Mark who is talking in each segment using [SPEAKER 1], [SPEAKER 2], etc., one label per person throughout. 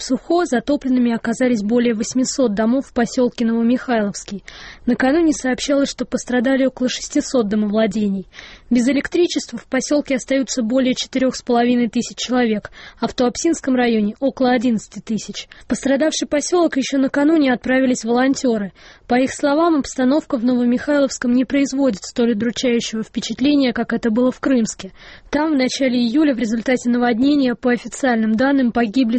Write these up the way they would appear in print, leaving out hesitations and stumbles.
[SPEAKER 1] Сухо затопленными оказались более 800 домов в поселке Новомихайловский. Накануне сообщалось, что пострадали около 600 домовладений. Без электричества в поселке остаются более 4,5 тысяч человек, а в Туапсинском районе около 11 тысяч. В пострадавший поселок еще накануне отправились волонтеры. По их словам, обстановка в Новомихайловском не производит столь удручающего впечатления, как это было в Крымске. Там в начале июля в результате наводнения, по официальным данным, погибли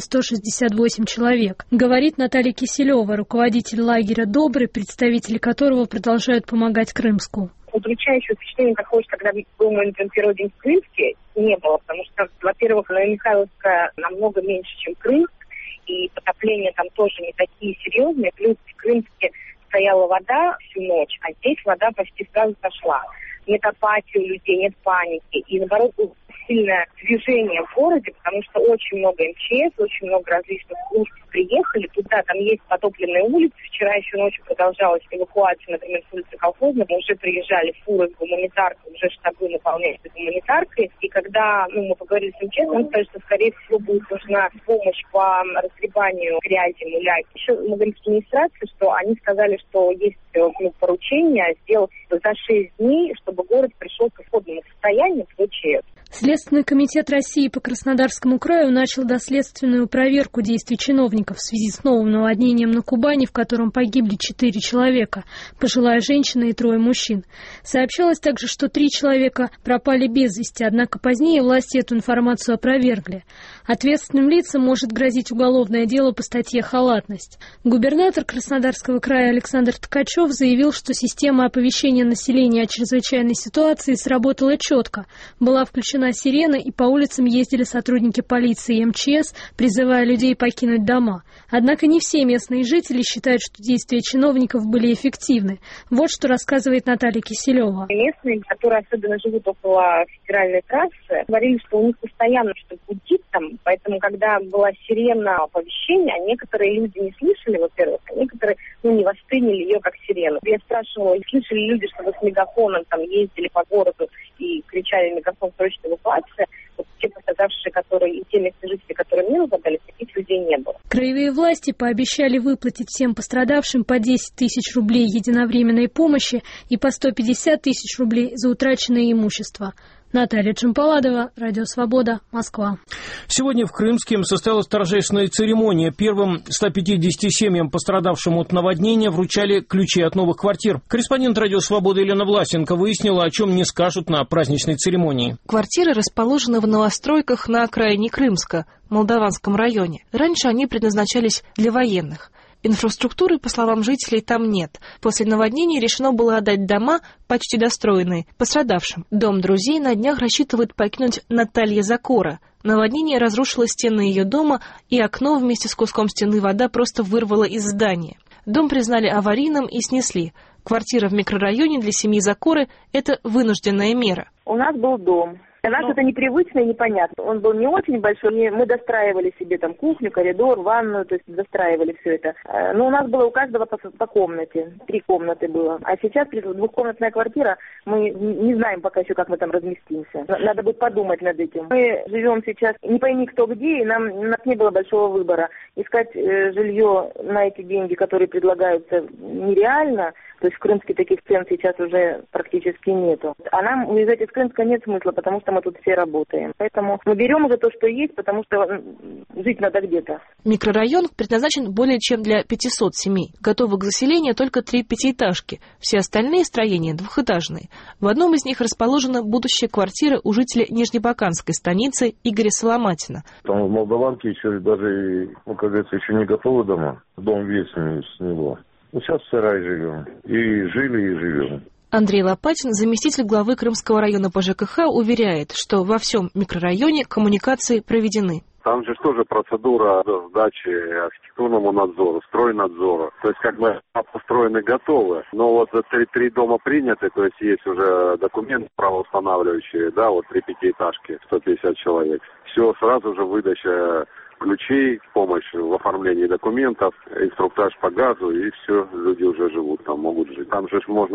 [SPEAKER 1] 168 человек. Говорит Наталья Киселева, руководитель лагеря «Добрый», представители которого продолжают помогать Крымску.
[SPEAKER 2] Удручающего впечатления, такого, когда был мой, например, первый день в Крымске, не было, потому что, во-первых, Новомихайловская намного меньше, чем Крымск, и потопления там тоже не такие серьезные, плюс в Крымске стояла вода всю ночь, а здесь вода почти сразу сошла. Нет апатии у людей, нет паники, и наоборот, сильное движение в городе, потому что очень много МЧС, очень много различных служб приехали туда, там есть потопленные улицы. Вчера еще ночью продолжалась эвакуация, например, с улицы Колхозной, уже приезжали фуры с гуманитаркой, уже штабы наполняются гуманитаркой, и когда мы поговорили с МЧС, он сказал, что, скорее всего, будет нужна помощь по разгребанию грязи, муля. Еще мы говорим с администрацией, что они сказали, что есть поручение сделать за 6 дней, чтобы город пришел к исходному состоянию в ЧС.
[SPEAKER 1] Следственный комитет России по Краснодарскому краю начал доследственную проверку действий чиновников в связи с новым наводнением на Кубани, в котором погибли 4 человека, пожилая женщина и 3 мужчин. Сообщалось также, что 3 человека пропали без вести, однако позднее власти эту информацию опровергли. Ответственным лицам может грозить уголовное дело по статье «Халатность». Губернатор Краснодарского края Александр Ткачев заявил, что система оповещения населения о чрезвычайной ситуации сработала четко. Была включена сирена, и по улицам ездили сотрудники полиции и МЧС, призывая людей покинуть дома. Однако не все местные жители считают, что действия чиновников были эффективны. Вот что рассказывает Наталья Киселева.
[SPEAKER 2] Местные, которые особенно живут около федеральной трассы, говорили, что у них постоянно что-то гудит там, поэтому, когда была сирена оповещения, некоторые люди не слышали, во-первых, а некоторые не восприняли ее как сирену. Я спрашивала, слышали люди, что с мегафоном там ездили по городу и кричали в мегафон «Срочная эвакуация». Вот те пострадавшие, которые и те местные жители, которые мне попадались, таких людей не было.
[SPEAKER 1] Краевые власти пообещали выплатить всем пострадавшим по 10 тысяч рублей единовременной помощи и по 150 тысяч рублей за утраченное имущество. Наталья Джампаладова, Радио Свобода, Москва.
[SPEAKER 3] Сегодня в Крымске состоялась торжественная церемония. Первым 150 семьям, пострадавшим от наводнения, вручали ключи от новых квартир. Корреспондент Радио Свобода Елена Власенко выяснила, о чем не скажут на праздничной церемонии.
[SPEAKER 4] Квартиры расположены в новостройках на окраине Крымска, в Молдаванском районе. Раньше они предназначались для военных. Инфраструктуры, по словам жителей, там нет. После наводнения решено было отдать дома, почти достроенные, пострадавшим. Дом друзей на днях рассчитывает покинуть Наталья Закора. Наводнение разрушило стены ее дома, и окно вместе с куском стены вода просто вырвало из здания. Дом признали аварийным и снесли. Квартира в микрорайоне для семьи Закоры – это вынужденная мера.
[SPEAKER 2] У нас был дом. Для нас это непривычно и непонятно. Он был не очень большой, мы достраивали себе там кухню, коридор, ванную, то есть достраивали все это. Но у нас было у каждого по комнате, 3 комнаты было. А сейчас двухкомнатная квартира, мы не знаем пока еще, как мы там разместимся. Надо будет подумать над этим. Мы живем сейчас не пойми кто где, и у нас не было большого выбора. Искать жилье на эти деньги, которые предлагаются, нереально. То есть в Крымске таких цен сейчас уже практически нету. А нам уезжать из Крымска нет смысла, потому что мы тут все работаем. Поэтому мы берем уже то, что есть, потому что жить надо где-то.
[SPEAKER 4] Микрорайон предназначен более чем для 500 семей. Готовы к заселению только 3 пятиэтажки. Все остальные строения двухэтажные. В одном из них расположена будущая квартира у жителя Нижнебаканской станицы Игоря Соломатина.
[SPEAKER 5] Там в Молдаванке еще даже, как говорится, еще не готовы дома. Дом весь с него. Сейчас в сарае живем. И жили, и живем.
[SPEAKER 4] Андрей Лопатин, заместитель главы Крымского района по ЖКХ, уверяет, что во всем микрорайоне коммуникации проведены.
[SPEAKER 6] Там же тоже процедура сдачи архитектурному надзору, стройнадзору. То есть как бы построены готовы. Но вот 3 дома приняты, то есть уже документы правоустанавливающие, да, вот 3 пятиэтажки, 150 человек. Все, сразу же выдача ключей, помощь в оформлении документов, инструктаж по газу, и все, люди уже живут там, могут жить. Там же можно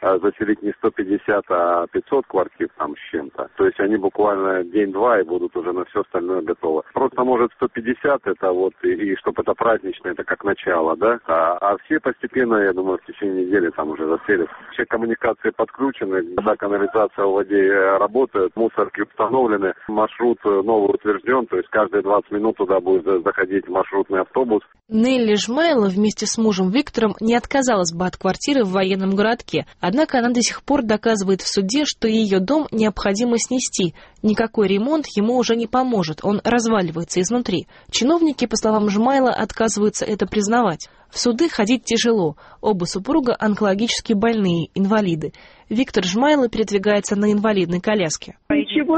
[SPEAKER 6] заселить не 150, а 500 квартир там с чем-то. То есть они буквально день-два и будут уже на все остальное готовы. Просто может 150 это вот, и чтобы это праздничное, это как начало, да? А все постепенно, я думаю, в течение недели там уже заселят. Все коммуникации подключены, да, канализация у воде работает, мусорки установлены, маршрут новый утвержден, то есть каждые 20 минут туда будет заходить маршрутный автобус.
[SPEAKER 4] Нелли Жмайло вместе с мужем Виктором не отказалась бы от квартиры в военном городке, однако она до сих пор доказывает в суде, что ее дом необходимо снести. Никакой ремонт ему уже не поможет, он разваливается изнутри. Чиновники, по словам Жмайло, отказываются это признавать. В суды ходить тяжело. Оба супруга онкологически больные, инвалиды. Виктор Жмайло передвигается на инвалидной коляске.
[SPEAKER 2] Ничего